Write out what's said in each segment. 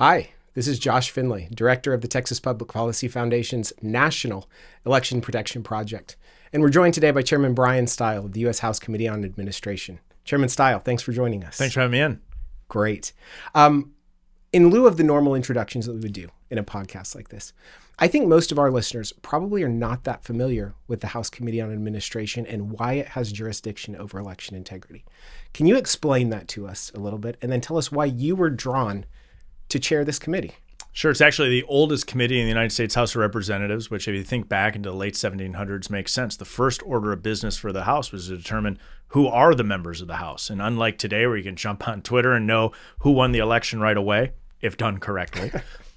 Hi, this is Josh Finley, Director of the Texas Public Policy Foundation's National Election Protection Project. And we're joined today by Chairman Brian Stile of the U.S. House Committee on Administration. Chairman Stile, thanks for joining us. Thanks for having me in. Great. In lieu of the normal introductions that we would do in a podcast like this, I think most of our listeners probably are not that familiar with the House Committee on Administration and why it has jurisdiction over election integrity. Can you explain that to us a little bit and then tell us why you were drawn to chair this committee? Sure. It's actually the oldest committee in the United States House of Representatives, which if you think back into the late 1700s makes sense. The first order of business for the House was to determine who are the members of the House. And unlike today where you can jump on Twitter and know who won the election right away, if done correctly,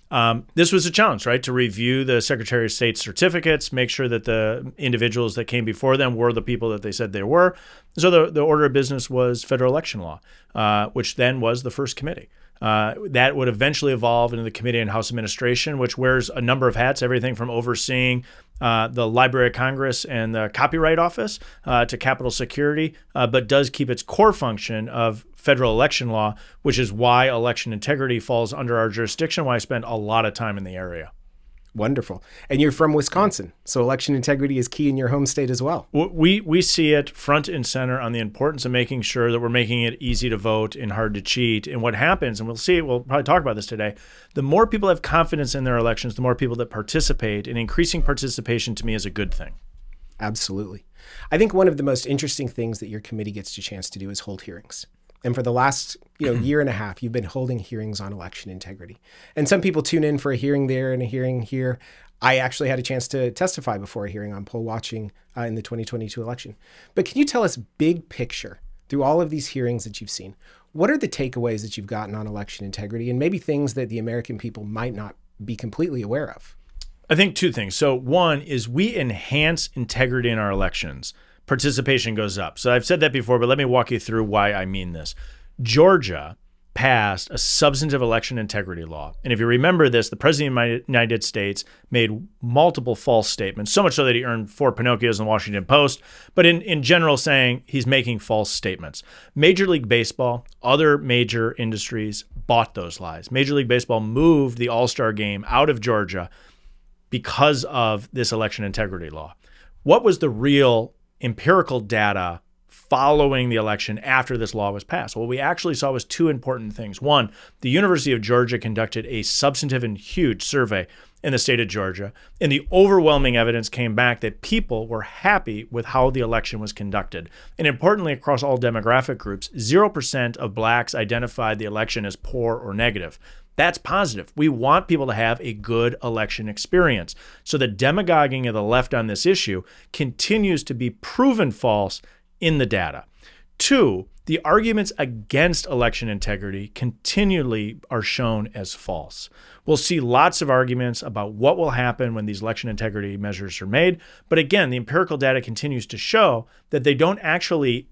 this was a challenge, right? To review the Secretary of State's certificates, make sure that the individuals that came before them were the people that they said they were. So the order of business was federal election law, which then was the first committee. That would eventually evolve into the Committee on House Administration, which wears a number of hats, everything from overseeing the Library of Congress and the Copyright Office to Capitol Security, but does keep its core function of federal election law, which is why election integrity falls under our jurisdiction, why I spend a lot of time in the area. Wonderful. And you're from Wisconsin, so election integrity is key in your home state as well. We see it front and center on the importance of making sure that we're making it easy to vote and hard to cheat. And what happens, and we'll probably talk about this today, the more people have confidence in their elections, the more people that participate, and increasing participation to me is a good thing. Absolutely. I think one of the most interesting things that your committee gets a chance to do is hold hearings. And for the last year and a half, you've been holding hearings on election integrity. And some people tune in for a hearing there and a hearing here. I actually had a chance to testify before a hearing on poll watching in the 2022 election. But can you tell us big picture through all of these hearings that you've seen? What are the takeaways that you've gotten on election integrity and maybe things that the American people might not be completely aware of? I think two things. So one is we enhance integrity in our elections. Participation goes up. So I've said that before, but let me walk you through why I mean this. Georgia passed a substantive election integrity law. And if you remember this, the president of the United States made multiple false statements, so much so that he earned 4 Pinocchios in the Washington Post, but in general saying he's making false statements. Major League Baseball, other major industries bought those lies. Major League Baseball moved the All-Star game out of Georgia because of this election integrity law. What was the real empirical data following the election after this law was passed? What we actually saw was two important things. One, the University of Georgia conducted a substantive and huge survey in the state of Georgia, and the overwhelming evidence came back that people were happy with how the election was conducted. And importantly, across all demographic groups, 0% of blacks identified the election as poor or negative. That's positive. We want people to have a good election experience. So the demagoguing of the left on this issue continues to be proven false in the data. Two, the arguments against election integrity continually are shown as false. We'll see lots of arguments about what will happen when these election integrity measures are made. But again, the empirical data continues to show that they don't actually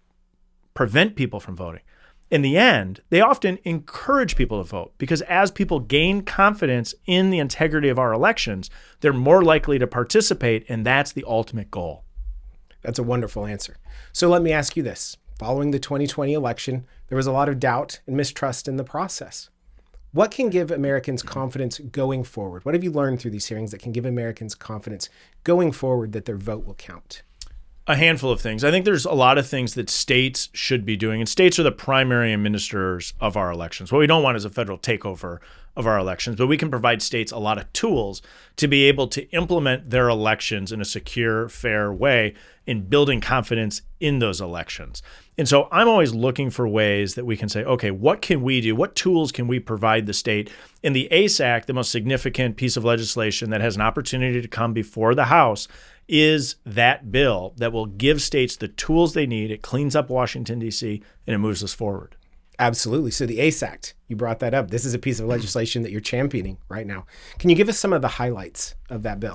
prevent people from voting. In the end, they often encourage people to vote because as people gain confidence in the integrity of our elections, they're more likely to participate, and that's the ultimate goal. That's a wonderful answer. So let me ask you this. Following the 2020 election, there was a lot of doubt and mistrust in the process. What can give Americans confidence going forward? What have you learned through these hearings that can give Americans confidence going forward that their vote will count? A handful of things. I think there's a lot of things that states should be doing, and states are the primary administrators of our elections. What we don't want is a federal takeover of our elections, but we can provide states a lot of tools to be able to implement their elections in a secure, fair way in building confidence in those elections. And so I'm always looking for ways that we can say, okay, what can we do? What tools can we provide the state? In the ACE Act, the most significant piece of legislation that has an opportunity to come before the House is that bill that will give states the tools they need. It cleans up Washington, D.C., and it moves us forward. Absolutely. So the ACE Act, you brought that up. This is a piece of legislation that you're championing right now. Can you give us some of the highlights of that bill?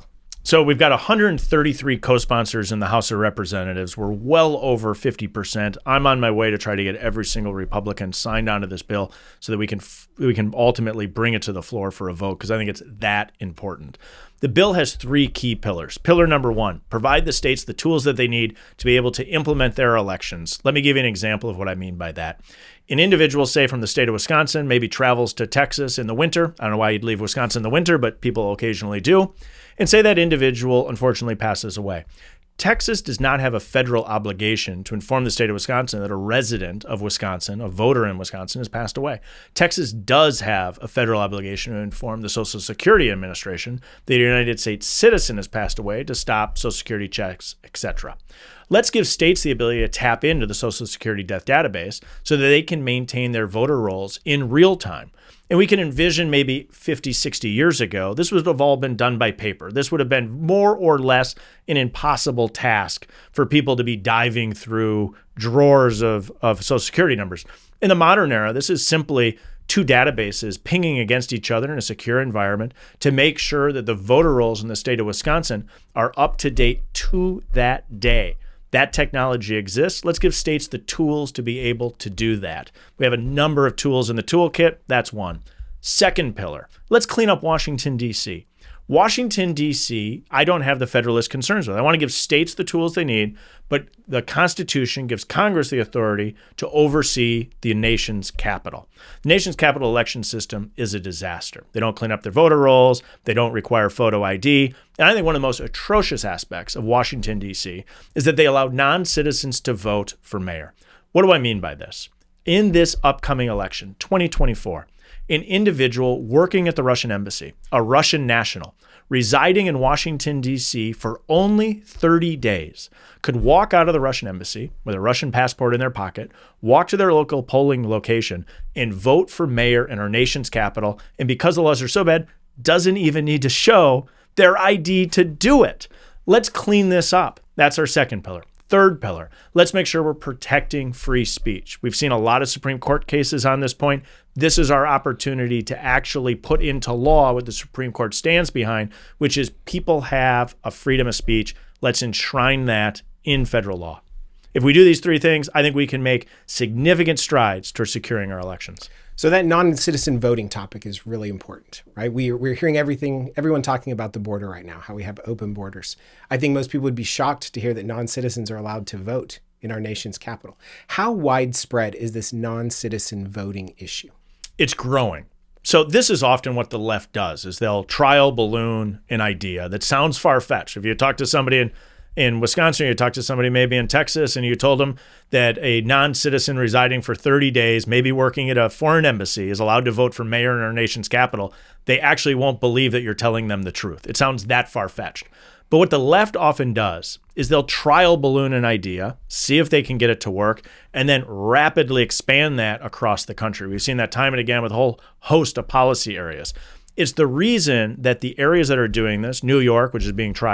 So we've got 133 co-sponsors in the House of Representatives. We're well over 50%. I'm on my way to try to get every single Republican signed onto this bill so that we can ultimately bring it to the floor for a vote, because I think it's that important. The bill has three key pillars. Pillar number one, provide the states the tools that they need to be able to implement their elections. Let me give you an example of what I mean by that. An individual, say from the state of Wisconsin, maybe travels to Texas in the winter. I don't know why you'd leave Wisconsin in the winter, but people occasionally do. And say that individual unfortunately passes away. Texas does not have a federal obligation to inform the state of Wisconsin that a resident of Wisconsin, a voter in Wisconsin, has passed away. Texas does have a federal obligation to inform the Social Security Administration that a United States citizen has passed away to stop Social Security checks, etc. Let's give states the ability to tap into the Social Security death database so that they can maintain their voter rolls in real time. And we can envision maybe 50, 60 years ago, this would have all been done by paper. This would have been more or less an impossible task for people to be diving through drawers of Social Security numbers. In the modern era, this is simply two databases pinging against each other in a secure environment to make sure that the voter rolls in the state of Wisconsin are up to date to that day. That technology exists. Let's give states the tools to be able to do that. We have a number of tools in the toolkit. That's one. Second pillar, let's clean up Washington, D.C. Washington, D.C., I don't have the Federalist concerns with. I want to give states the tools they need, but the Constitution gives Congress the authority to oversee the nation's capital. The nation's capital election system is a disaster. They don't clean up their voter rolls. They don't require photo ID. And I think one of the most atrocious aspects of Washington, D.C. is that they allow non-citizens to vote for mayor. What do I mean by this? In this upcoming election, 2024, an individual working at the Russian embassy, a Russian national, residing in Washington, D.C. for only 30 days, could walk out of the Russian embassy with a Russian passport in their pocket, walk to their local polling location, and vote for mayor in our nation's capital. And because the laws are so bad, doesn't even need to show their ID to do it. Let's clean this up. That's our second pillar. Third pillar, let's make sure we're protecting free speech. We've seen a lot of Supreme Court cases on this point. This is our opportunity to actually put into law what the Supreme Court stands behind, which is people have a freedom of speech. Let's enshrine that in federal law. If we do these three things, I think we can make significant strides towards securing our elections. So that non-citizen voting topic is really important, right? We're hearing everyone talking about the border right now, how we have open borders. I think most people would be shocked to hear that non-citizens are allowed to vote in our nation's capital. How widespread is this non-citizen voting issue? It's growing. So this is often what the left does, is they'll trial balloon an idea that sounds far-fetched. If you talk to somebody in Wisconsin, you talk to somebody maybe in Texas, and you told them that a non-citizen residing for 30 days, maybe working at a foreign embassy, is allowed to vote for mayor in our nation's capital, they actually won't believe that you're telling them the truth. It sounds that far-fetched. But what the left often does is they'll trial balloon an idea, see if they can get it to work, and then rapidly expand that across the country. We've seen that time and again with a whole host of policy areas. It's the reason that the areas that are doing this, New York, which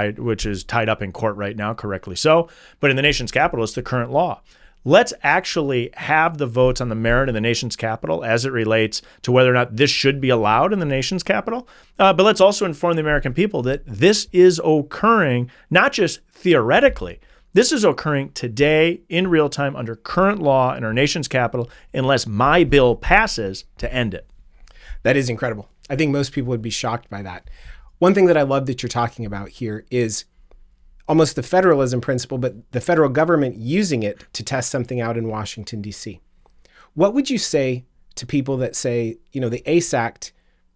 is tied up in court right now, correctly so, but in the nation's capital, it's the current law. Let's actually have the votes on the merit in the nation's capital as it relates to whether or not this should be allowed in the nation's capital. But let's also inform the American people that this is occurring, not just theoretically. This is occurring today in real time under current law in our nation's capital, unless my bill passes to end it. That is incredible. I think most people would be shocked by that. One thing that I love that you're talking about here is almost the federalism principle, but the federal government using it to test something out in Washington, D.C. What would you say to people that say, the ACE Act,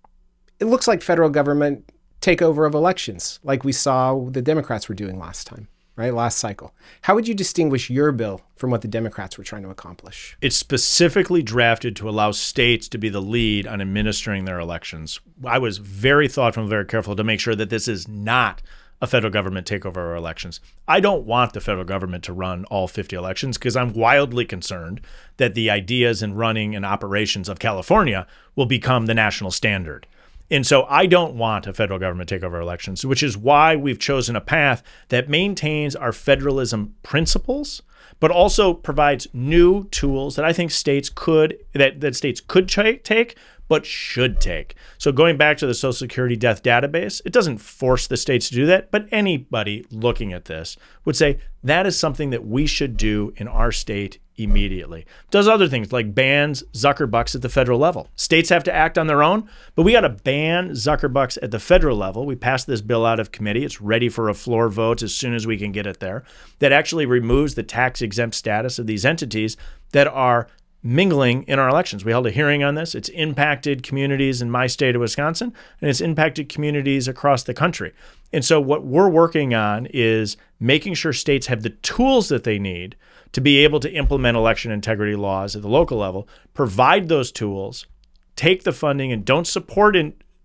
it looks like federal government takeover of elections, like we saw the Democrats were doing last time, right? Last cycle. How would you distinguish your bill from what the Democrats were trying to accomplish? It's specifically drafted to allow states to be the lead on administering their elections. I was very thoughtful and very careful to make sure that this is not a federal government takeover of our elections. I don't want the federal government to run all 50 elections because I'm wildly concerned that the ideas and running and operations of California will become the national standard. And so I don't want a federal government take over elections, which is why we've chosen a path that maintains our federalism principles, but also provides new tools that I think states could take, but should take. So going back to the Social Security death database, it doesn't force the states to do that, but anybody looking at this would say that is something that we should do in our state immediately. Does other things like bans Zuckerbucks at the federal level. States have to act on their own, but we got to ban Zuckerbucks at the federal level. We passed this bill out of committee. It's ready for a floor vote as soon as we can get it there. That actually removes the tax exempt status of these entities that are mingling in our elections. We held a hearing on this. It's impacted communities in my state of Wisconsin, and it's impacted communities across the country. And so what we're working on is making sure states have the tools that they need to be able to implement election integrity laws at the local level, provide those tools, take the funding, and don't support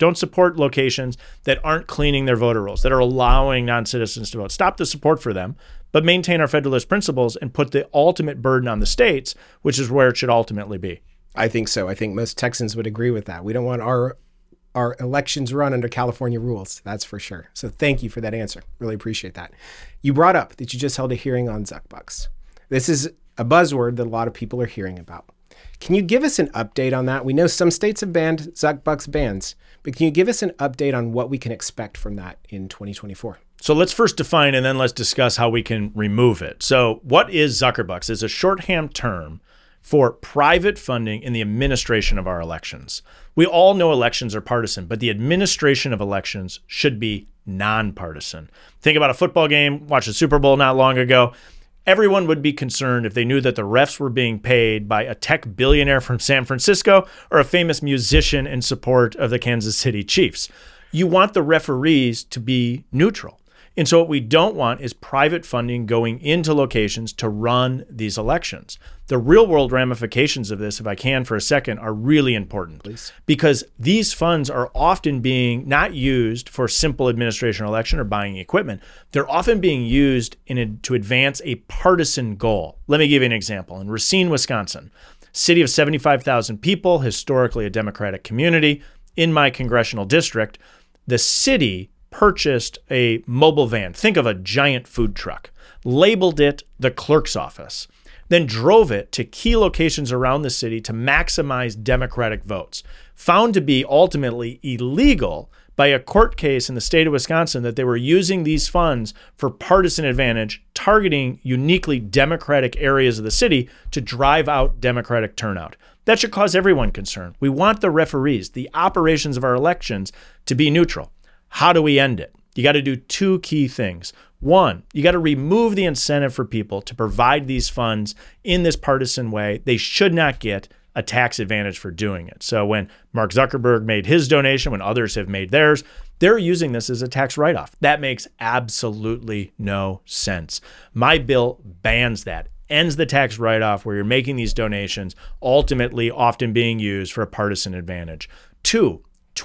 locations that aren't cleaning their voter rolls, that are allowing non-citizens to vote. Stop the support for them, but maintain our Federalist principles and put the ultimate burden on the states, which is where it should ultimately be. I think so. I think most Texans would agree with that. We don't want our elections run under California rules, that's for sure. So thank you for that answer. Really appreciate that. You brought up that you just held a hearing on Zuckbucks. This is a buzzword that a lot of people are hearing about. Can you give us an update on that? We know some states have banned Zuckbucks bans, but can you give us an update on what we can expect from that in 2024? So let's first define and then let's discuss how we can remove it. So what is Zuckerbucks? It's a shorthand term for private funding in the administration of our elections. We all know elections are partisan, but the administration of elections should be nonpartisan. Think about a football game, watch the Super Bowl not long ago. Everyone would be concerned if they knew that the refs were being paid by a tech billionaire from San Francisco or a famous musician in support of the Kansas City Chiefs. You want the referees to be neutral. And so what we don't want is private funding going into locations to run these elections. The real world ramifications of this, if I can for a second, are really important. Please. Because these funds are often being not used for simple administration or election or buying equipment. They're often being used to advance a partisan goal. Let me give you an example. In Racine, Wisconsin, city of 75,000 people, historically a Democratic community, in my congressional district, the city purchased a mobile van. Think of a giant food truck, labeled it the clerk's office, then drove it to key locations around the city to maximize Democratic votes, found to be ultimately illegal by a court case in the state of Wisconsin that they were using these funds for partisan advantage, targeting uniquely Democratic areas of the city to drive out Democratic turnout. That should cause everyone concern. We want the referees, the operations of our elections, to be neutral. How do we end it? You got to do two key things. One, you got to remove the incentive for people to provide these funds in this partisan way. They should not get a tax advantage for doing it. So when Mark Zuckerberg made his donation, when others have made theirs, they're using this as a tax write-off. That makes absolutely no sense. My bill bans that, ends the tax write-off where you're making these donations, ultimately often being used for a partisan advantage. Two,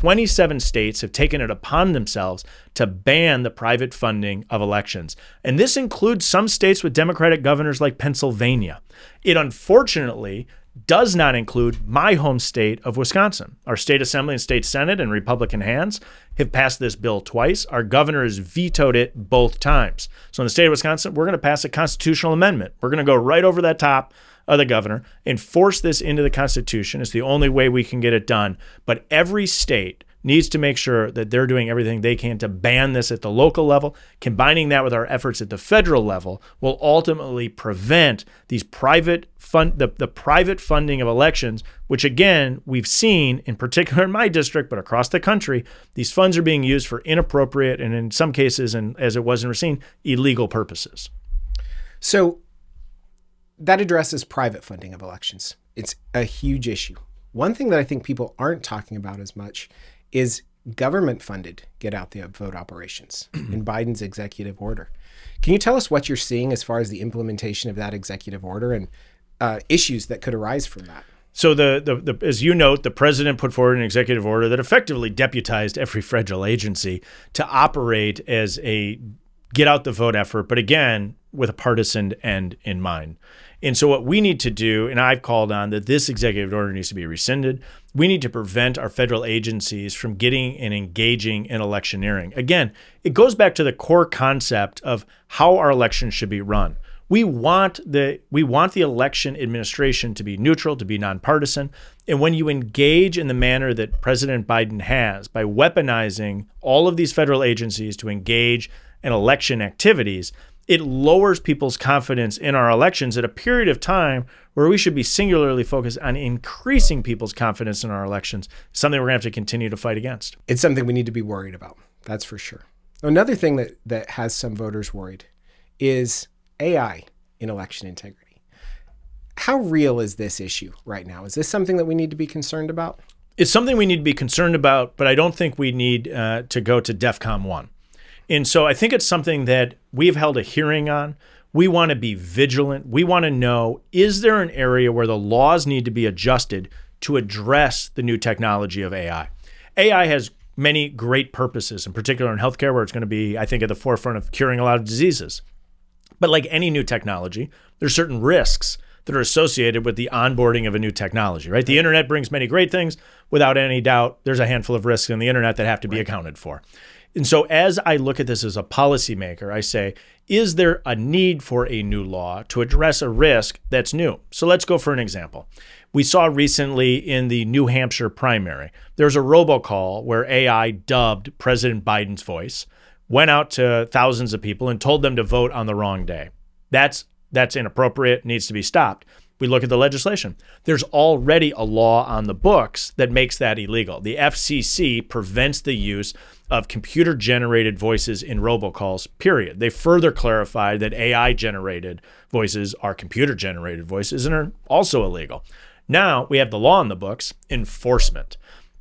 27 states have taken it upon themselves to ban the private funding of elections. And this includes some states with Democratic governors like Pennsylvania. It unfortunately does not include my home state of Wisconsin. Our state assembly and state senate in Republican hands have passed this bill twice. Our governor has vetoed it both times. So in the state of Wisconsin, we're going to pass a constitutional amendment. We're going to go right over that top of the governor and force this into the Constitution. It's the only way we can get it done. But every state needs to make sure that they're doing everything they can to ban this at the local level. Combining that with our efforts at the federal level will ultimately prevent these private the private funding of elections, which again, we've seen in particular in my district, but across the country, these funds are being used for inappropriate and in some cases, and as it was in Racine, illegal purposes. So that addresses private funding of elections. It's a huge issue. One thing that I think people aren't talking about as much is government-funded get-out-the-vote operations in Biden's executive order. Can you tell us what you're seeing as far as the implementation of that executive order and issues that could arise from that? So as you note, the president put forward an executive order that effectively deputized every federal agency to operate as a get-out-the-vote effort, but again, with a partisan end in mind. And so what we need to do, and I've called on that this executive order needs to be rescinded. We need to prevent our federal agencies from getting and engaging in electioneering. Again, it goes back to the core concept of how our elections should be run. We want the election administration to be neutral, to be nonpartisan. And when you engage in the manner that President Biden has by weaponizing all of these federal agencies to engage in election activities, it lowers people's confidence in our elections at a period of time where we should be singularly focused on increasing people's confidence in our elections, something we're going to have to continue to fight against. It's something we need to be worried about. That's for sure. Another thing that has some voters worried is AI in election integrity. How real is this issue right now? Is this something that we need to be concerned about? It's something we need to be concerned about, but I don't think we need to go to DEFCON 1. And so I think it's something that we've held a hearing on. We want to be vigilant. We want to know, is there an area where the laws need to be adjusted to address the new technology of AI? AI has many great purposes, in particular in healthcare, where it's going to be, I think, at the forefront of curing a lot of diseases. But like any new technology, there's certain risks that are associated with the onboarding of a new technology, right? The internet brings many great things. Without any doubt, there's a handful of risks in the internet that have to be accounted for. And so as I look at this as a policymaker, I say, is there a need for a new law to address a risk that's new? So let's go for an example. We saw recently in the New Hampshire primary, there's a robocall where AI dubbed President Biden's voice, went out to thousands of people and told them to vote on the wrong day. That's inappropriate, needs to be stopped. We look at the legislation. There's already a law on the books that makes that illegal. The FCC prevents the use of computer-generated voices in robocalls, period. They further clarified that AI-generated voices are computer-generated voices and are also illegal. Now we have the law on the books, enforcement,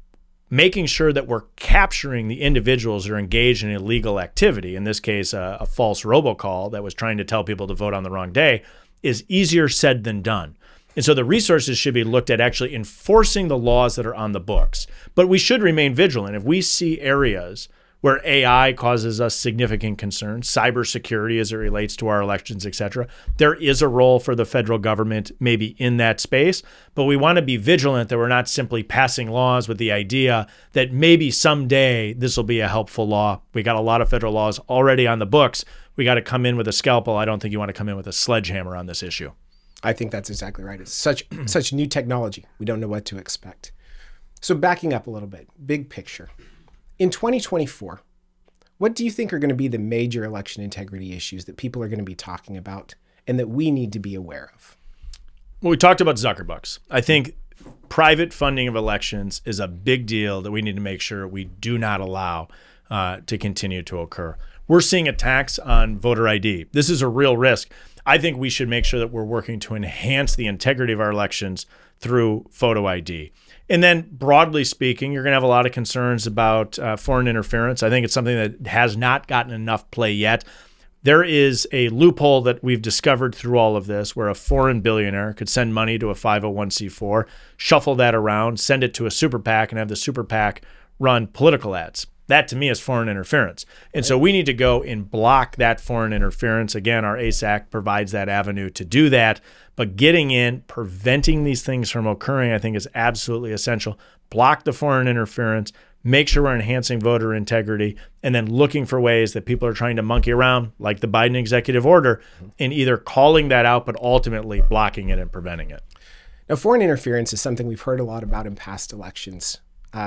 making sure that we're capturing the individuals that are engaged in illegal activity, in this case, a false robocall that was trying to tell people to vote on the wrong day, is easier said than done. And so the resources should be looked at actually enforcing the laws that are on the books. But we should remain vigilant. If we see areas where AI causes us significant concern, cybersecurity as it relates to our elections, et cetera, there is a role for the federal government maybe in that space. But we want to be vigilant that we're not simply passing laws with the idea that maybe someday this will be a helpful law. We got a lot of federal laws already on the books. We got to come in with a scalpel. I don't think you want to come in with a sledgehammer on this issue. I think that's exactly right. It's such new technology. We don't know what to expect. So backing up a little bit, big picture. In 2024, what do you think are going to be the major election integrity issues that people are going to be talking about and that we need to be aware of? Well, we talked about Zuckerbucks. I think private funding of elections is a big deal that we need to make sure we do not allow to continue to occur. We're seeing attacks on voter ID. This is a real risk. I think we should make sure that we're working to enhance the integrity of our elections through photo ID. And then broadly speaking, you're going to have a lot of concerns about foreign interference. I think it's something that has not gotten enough play yet. There is a loophole that we've discovered through all of this where a foreign billionaire could send money to a 501c4, shuffle that around, send it to a super PAC, and have the super PAC run political ads. That, to me, is foreign interference. And so we need to go and block that foreign interference. Again, our ASAC provides that avenue to do that. But getting in, preventing these things from occurring, I think is absolutely essential. Block the foreign interference, make sure we're enhancing voter integrity, and then looking for ways that people are trying to monkey around, like the Biden executive order, and either calling that out, but ultimately blocking it and preventing it. Now, foreign interference is something we've heard a lot about in past elections.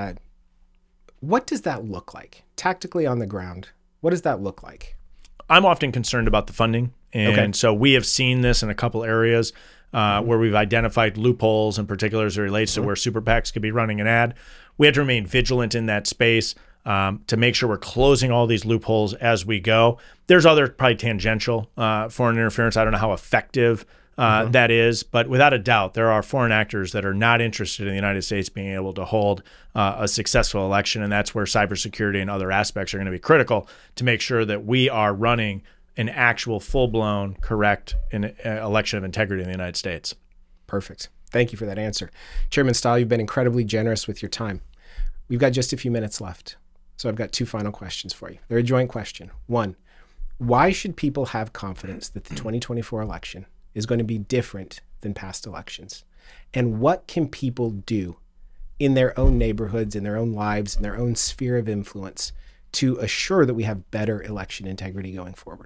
What does that look like tactically on the ground? What does that look like? I'm often concerned about the funding. And so we have seen this in a couple areas where we've identified loopholes in particular as it relates to where super PACs could be running an ad. We have to remain vigilant in that space to make sure we're closing all these loopholes as we go. There's other probably tangential foreign interference. I don't know how effective that is, but without a doubt, there are foreign actors that are not interested in the United States being able to hold a successful election, and that's where cybersecurity and other aspects are going to be critical to make sure that we are running an actual full-blown, correct election of integrity in the United States. Perfect. Thank you for that answer. Chairman Stahl, you've been incredibly generous with your time. We've got just a few minutes left, so I've got two final questions for you. They're a joint question. One, why should people have confidence that the 2024 election is going to be different than past elections? And what can people do in their own neighborhoods, in their own lives, in their own sphere of influence to assure that we have better election integrity going forward?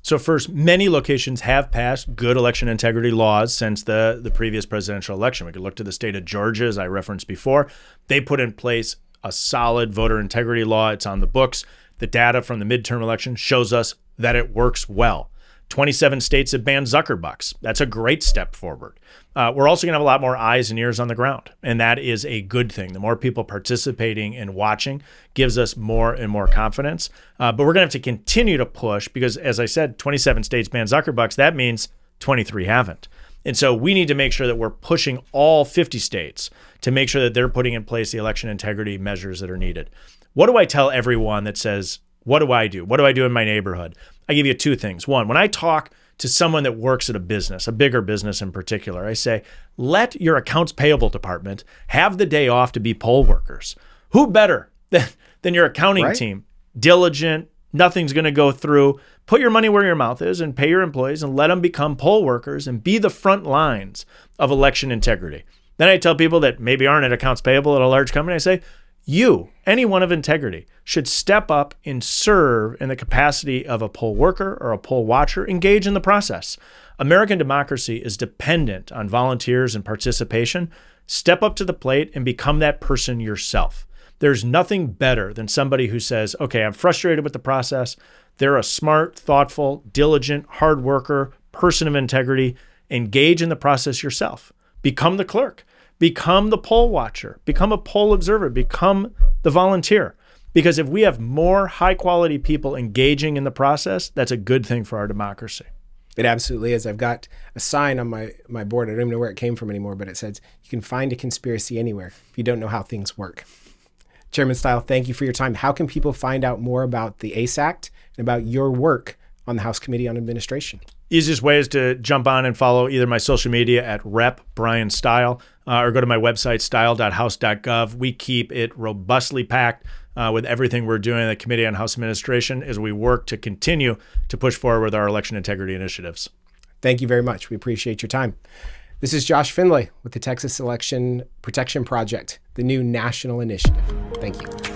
So first, many locations have passed good election integrity laws since the previous presidential election. We could look to the state of Georgia, as I referenced before. They put in place a solid voter integrity law. It's on the books. The data from the midterm election shows us that it works well. 27 states have banned Zuckerbucks. That's a great step forward. We're also going to have a lot more eyes and ears on the ground, and that is a good thing. The more people participating and watching gives us more and more confidence. But we're going to have to continue to push because, as I said, 27 states banned Zuckerbucks. That means 23 haven't. And so we need to make sure that we're pushing all 50 states to make sure that they're putting in place the election integrity measures that are needed. What do I tell everyone that says, what do I do? What do I do in my neighborhood? I give you two things. One, when I talk to someone that works at a business, a bigger business in particular, I say, let your accounts payable department have the day off to be poll workers. Who better than your accounting team? Diligent, nothing's going to go through. Put your money where your mouth is and pay your employees and let them become poll workers and be the front lines of election integrity. Then I tell people that maybe aren't at accounts payable at a large company, I say, you, anyone of integrity, should step up and serve in the capacity of a poll worker or a poll watcher, engage in the process. American democracy is dependent on volunteers and participation. Step up to the plate and become that person yourself. There's nothing better than somebody who says, okay, I'm frustrated with the process. They're a smart, thoughtful, diligent, hard worker, person of integrity. Engage in the process yourself. Become the clerk. Become the poll watcher, become a poll observer, become the volunteer. Because if we have more high quality people engaging in the process, that's a good thing for our democracy. It absolutely is. I've got a sign on my board. I don't even know where it came from anymore, but it says, you can find a conspiracy anywhere if you don't know how things work. Chairman Stile, thank you for your time. How can people find out more about the ACE Act and about your work on the House Committee on Administration? Easiest way is to jump on and follow either my social media at Rep. Brian Stile or go to my website, stile.house.gov. We keep it robustly packed with everything we're doing in the Committee on House Administration as we work to continue to push forward with our election integrity initiatives. Thank you very much. We appreciate your time. This is Josh Findlay with the Texas Election Protection Project, the new national initiative. Thank you.